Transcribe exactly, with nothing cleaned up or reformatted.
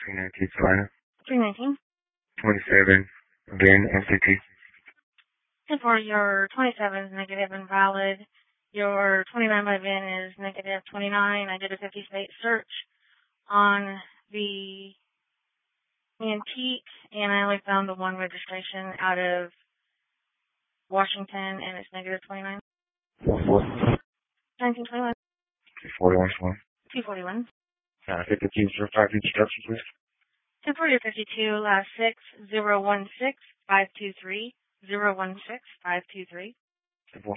three nineteen, Florida. three nineteen. twenty-seven, again, M C T. And for your twenty-seven is negative and valid. Your twenty-nine by V I N is negative twenty-nine. I did a fifty-state search on the antique, and I only found the one registration out of Washington, and it's negative twenty-nine. four four. nineteen twenty-one. two forty-one. two forty-one. Uh, fifty-two, zero five instruction, please. ten forty or fifty-two, last six, zero one six, five two three, zero one six, five two three. Simple.